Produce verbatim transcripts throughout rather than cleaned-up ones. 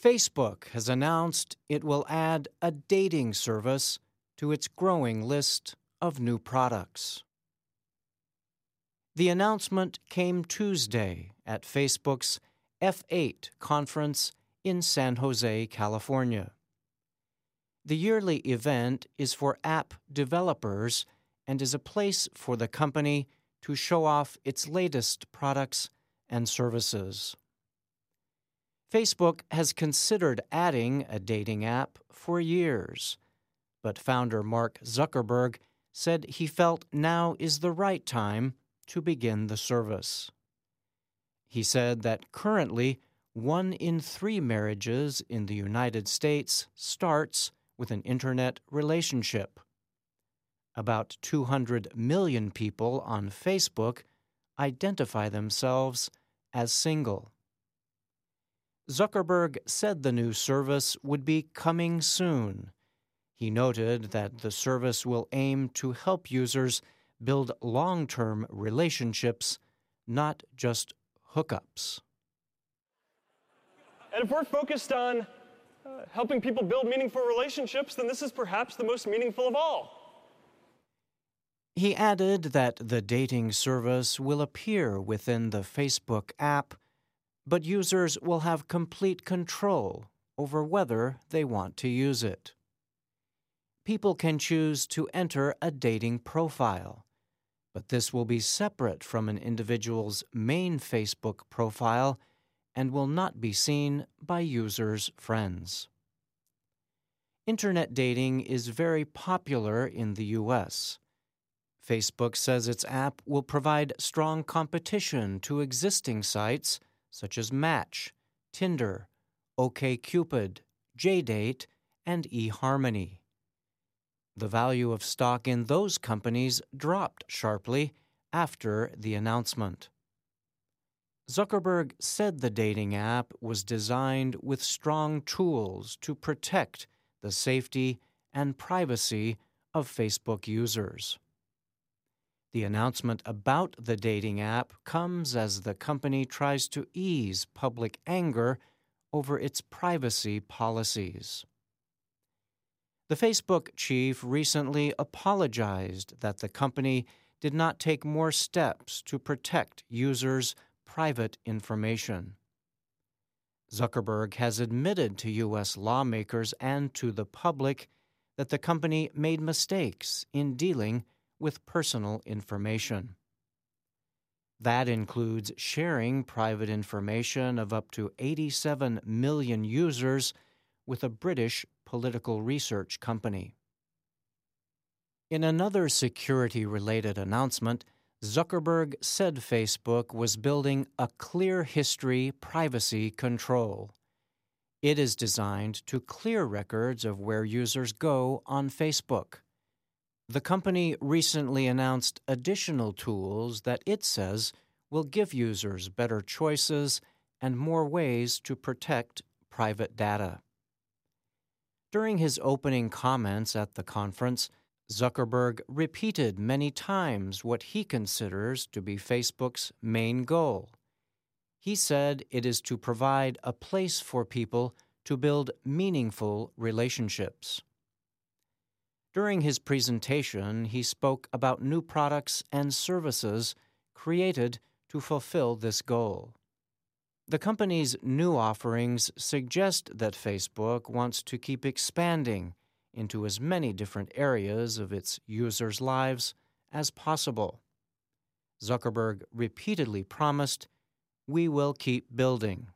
Facebook has announced it will add a dating service to its growing list of new products. The announcement came Tuesday at Facebook's F eight conference in San Jose, California. The yearly event is for app developers and is a place for the company to show off its latest products and services. Facebook has considered adding a dating app for years, but founder Mark Zuckerberg said he felt now is the right time to begin the service. He said that currently one in three marriages in the United States starts with an internet relationship. About two hundred million people on Facebook identify themselves as single. Zuckerberg said the new service would be coming soon. He noted that the service will aim to help users build long-term relationships, not just hookups. And if we're focused on uh, helping people build meaningful relationships, then this is perhaps the most meaningful of all. He added that the dating service will appear within the Facebook app, but users will have complete control over whether they want to use it. People can choose to enter a dating profile, but this will be separate from an individual's main Facebook profile and will not be seen by users' friends. Internet dating is very popular in the U S. Facebook says its app will provide strong competition to existing sites such as Match, Tinder, OkCupid, JDate, and eHarmony. The value of stock in those companies dropped sharply after the announcement. Zuckerberg said the dating app was designed with strong tools to protect the safety and privacy of Facebook users. The announcement about the dating app comes as the company tries to ease public anger over its privacy policies. The Facebook chief recently apologized that the company did not take more steps to protect users' private information. Zuckerberg has admitted to U S lawmakers and to the public that the company made mistakes in dealing with personal information. That includes sharing private information of up to eighty-seven million users with a British political research company. In another security-related announcement, Zuckerberg said Facebook was building a clear history privacy control. It is designed to clear records of where users go on Facebook. The company recently announced additional tools that it says will give users better choices and more ways to protect private data. During his opening comments at the conference, Zuckerberg repeated many times what he considers to be Facebook's main goal. He said it is to provide a place for people to build meaningful relationships. During his presentation, he spoke about new products and services created to fulfill this goal. The company's new offerings suggest that Facebook wants to keep expanding into as many different areas of its users' lives as possible. Zuckerberg repeatedly promised, "We will keep building."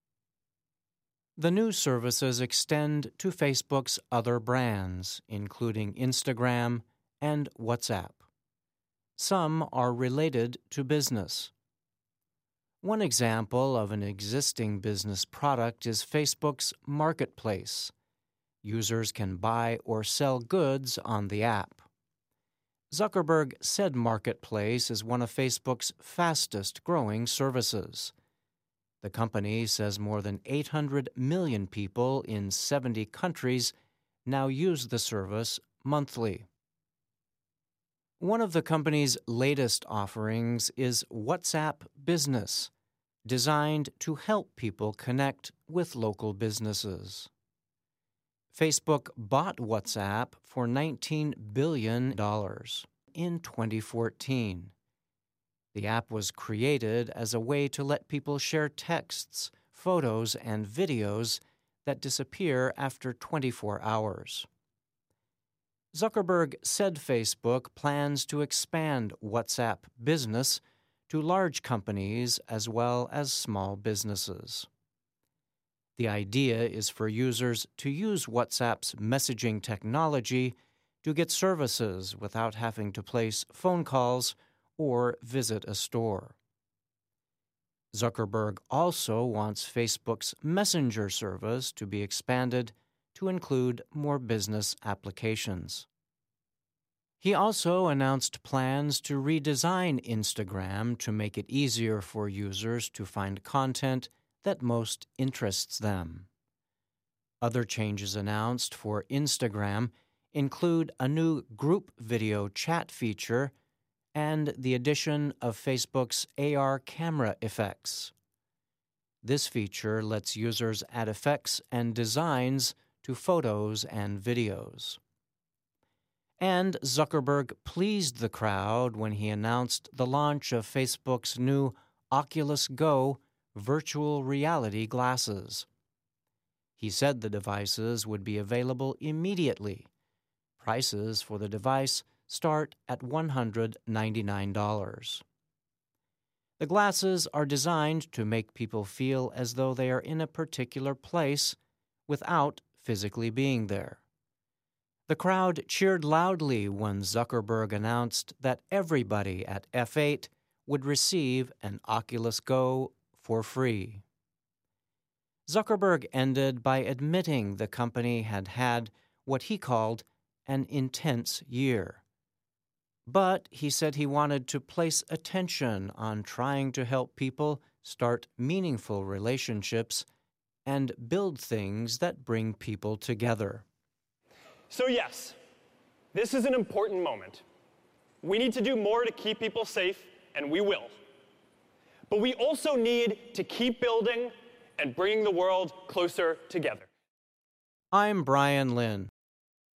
The new services extend to Facebook's other brands, including Instagram and WhatsApp. Some are related to business. One example of an existing business product is Facebook's Marketplace. Users can buy or sell goods on the app. Zuckerberg said Marketplace is one of Facebook's fastest-growing services. The company says more than eight hundred million people in seventy countries now use the service monthly. One of the company's latest offerings is WhatsApp Business, designed to help people connect with local businesses. Facebook bought WhatsApp for nineteen billion dollars in twenty fourteen. The app was created as a way to let people share texts, photos, and videos that disappear after twenty-four hours. Zuckerberg said Facebook plans to expand WhatsApp Business to large companies as well as small businesses. The idea is for users to use WhatsApp's messaging technology to get services without having to place phone calls or visit a store. Zuckerberg also wants Facebook's Messenger service to be expanded to include more business applications. He also announced plans to redesign Instagram to make it easier for users to find content that most interests them. Other changes announced for Instagram include a new group video chat feature and the addition of Facebook's A R camera effects. This feature lets users add effects and designs to photos and videos. And Zuckerberg pleased the crowd when he announced the launch of Facebook's new Oculus Go virtual reality glasses. He said the devices would be available immediately. Prices for the device start at one hundred ninety-nine dollars. The glasses are designed to make people feel as though they are in a particular place without physically being there. The crowd cheered loudly when Zuckerberg announced that everybody at F eight would receive an Oculus Go for free. Zuckerberg ended by admitting the company had had what he called an intense year. But he said he wanted to place attention on trying to help people start meaningful relationships and build things that bring people together. So yes, this is an important moment. We need to do more to keep people safe, and we will. But we also need to keep building and bringing the world closer together. I'm Brian Lynn.